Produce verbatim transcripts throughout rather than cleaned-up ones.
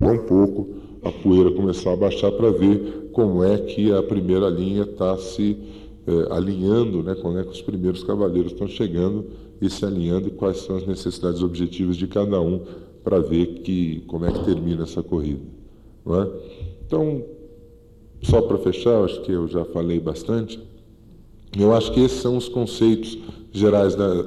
calmar um pouco, a poeira começar a baixar para ver como é que a primeira linha está se eh, alinhando, né, como é que os primeiros cavaleiros estão chegando e se alinhando e quais são as necessidades objetivas de cada um para ver que, como é que termina essa corrida. Não é? Então, só para fechar, acho que eu já falei bastante, eu acho que esses são os conceitos gerais da,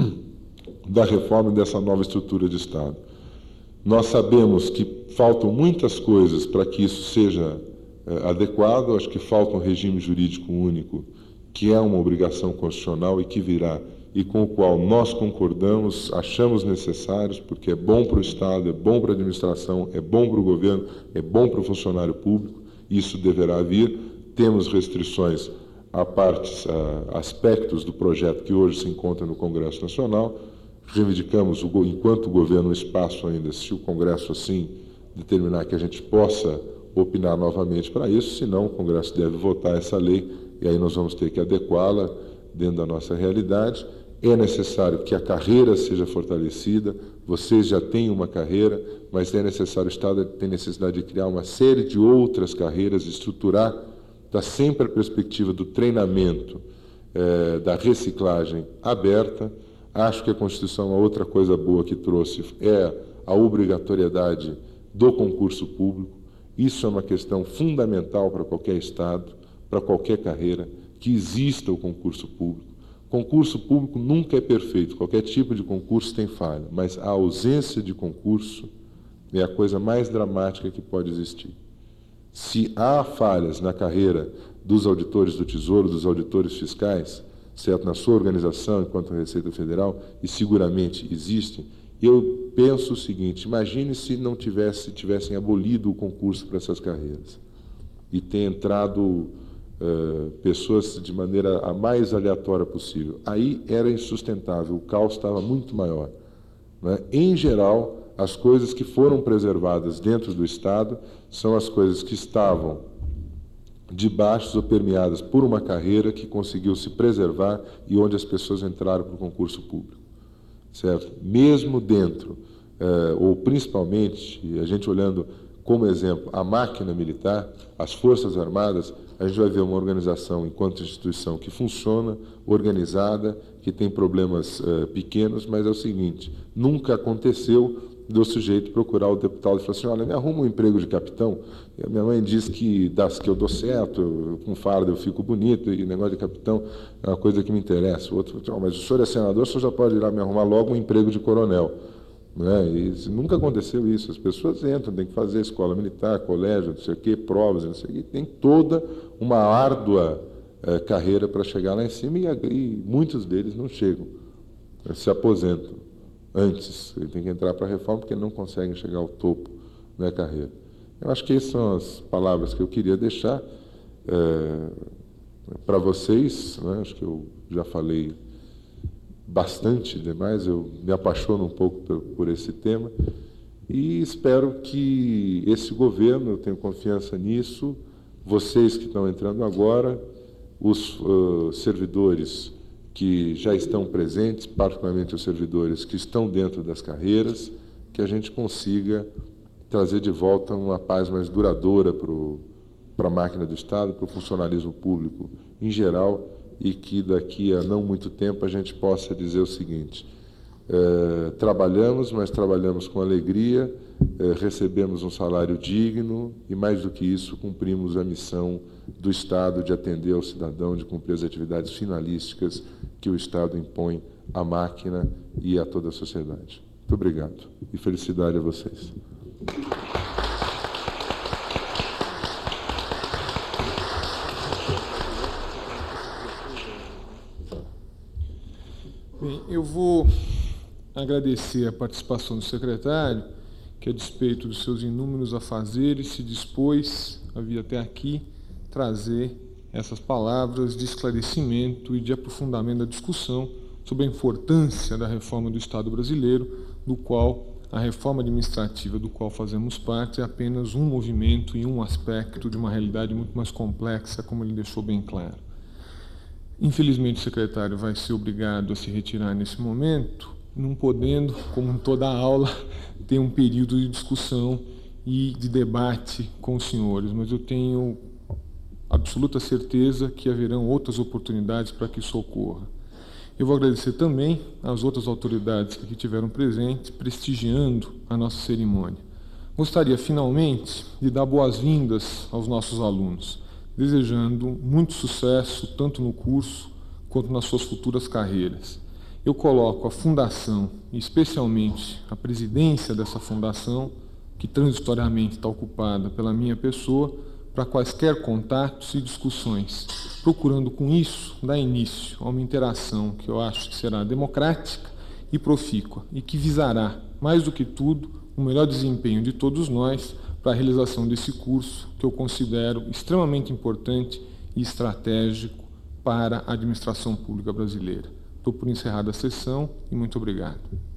da reforma dessa nova estrutura de Estado. Nós sabemos que faltam muitas coisas para que isso seja é, adequado, acho que falta um regime jurídico único, que é uma obrigação constitucional e que virá, e com o qual nós concordamos, achamos necessários, porque é bom para o Estado, é bom para a administração, é bom para o governo, é bom para o funcionário público, isso deverá vir. Temos restrições a partes, a aspectos do projeto que hoje se encontra no Congresso Nacional. Reivindicamos, enquanto o governo, um espaço ainda, se o Congresso assim determinar que a gente possa opinar novamente para isso, senão o Congresso deve votar essa lei e aí nós vamos ter que adequá-la dentro da nossa realidade. É necessário que a carreira seja fortalecida, vocês já têm uma carreira, mas é necessário, o Estado tem necessidade de criar uma série de outras carreiras, estruturar, dá sempre a perspectiva do treinamento, eh, da reciclagem aberta. Acho que a Constituição, uma outra coisa boa que trouxe é a obrigatoriedade do concurso público. Isso é uma questão fundamental para qualquer Estado, para qualquer carreira, que exista o concurso público. Concurso público nunca é perfeito, qualquer tipo de concurso tem falha, mas a ausência de concurso é a coisa mais dramática que pode existir. Se há falhas na carreira dos auditores do Tesouro, dos auditores fiscais, certo, na sua organização enquanto Receita Federal, e seguramente existe, eu penso o seguinte: imagine se não tivesse, tivessem abolido o concurso para essas carreiras e ter entrado uh, pessoas de maneira a mais aleatória possível. Aí era insustentável, o caos estava muito maior. Né? Em geral, as coisas que foram preservadas dentro do Estado são as coisas que estavam debaixo ou permeadas por uma carreira que conseguiu se preservar e onde as pessoas entraram para o concurso público, certo? Mesmo dentro, eh, ou principalmente, a gente olhando como exemplo a máquina militar, as Forças Armadas, a gente vai ver uma organização enquanto instituição que funciona, organizada, que tem problemas eh, pequenos, mas é o seguinte: nunca aconteceu do sujeito procurar o deputado e falar assim: olha, me arruma um emprego de capitão. E a minha mãe diz que das que eu dou certo, eu, com farda eu fico bonito, e negócio de capitão é uma coisa que me interessa. O outro, oh, mas o senhor é senador, o senhor já pode ir lá me arrumar logo um emprego de coronel. Né? E nunca aconteceu isso. As pessoas entram, tem que fazer escola militar, colégio, não sei o quê, provas, não sei o quê. Tem toda uma árdua eh, carreira para chegar lá em cima, e, e muitos deles não chegam, se aposentam antes. Ele tem que entrar para a reforma porque não conseguem chegar ao topo da carreira. Eu acho que essas são as palavras que eu queria deixar é, para vocês. Né? Acho que eu já falei bastante demais, eu me apaixono um pouco por, por esse tema e espero que esse governo, eu tenho confiança nisso, vocês que estão entrando agora, os uh, servidores que já estão presentes, particularmente os servidores que estão dentro das carreiras, que a gente consiga trazer de volta uma paz mais duradoura para a máquina do Estado, para o funcionalismo público em geral, e que daqui a não muito tempo a gente possa dizer o seguinte: é, trabalhamos, mas trabalhamos com alegria, é, recebemos um salário digno e, mais do que isso, cumprimos a missão do Estado de atender ao cidadão, de cumprir as atividades finalísticas que o Estado impõe à máquina e a toda a sociedade. Muito obrigado e felicidade a vocês. Bem, eu vou agradecer a participação do secretário, que, a despeito dos seus inúmeros afazeres, se dispôs a vir até aqui trazer essas palavras de esclarecimento e de aprofundamento da discussão sobre a importância da reforma do Estado brasileiro, do qual a reforma administrativa do qual fazemos parte é apenas um movimento e um aspecto de uma realidade muito mais complexa, como ele deixou bem claro. Infelizmente, o secretário vai ser obrigado a se retirar nesse momento, não podendo, como em toda a aula, ter um período de discussão e de debate com os senhores, mas eu tenho absoluta certeza que haverão outras oportunidades para que isso ocorra. Eu vou agradecer também às outras autoridades que aqui tiveram presentes, prestigiando a nossa cerimônia. Gostaria, finalmente, de dar boas-vindas aos nossos alunos, desejando muito sucesso tanto no curso quanto nas suas futuras carreiras. Eu coloco a Fundação, e especialmente a presidência dessa Fundação, que transitoriamente está ocupada pela minha pessoa, para quaisquer contatos e discussões, procurando com isso dar início a uma interação que eu acho que será democrática e profícua e que visará, mais do que tudo, o melhor desempenho de todos nós para a realização desse curso que eu considero extremamente importante e estratégico para a administração pública brasileira. Estou por encerrada a sessão e muito obrigado.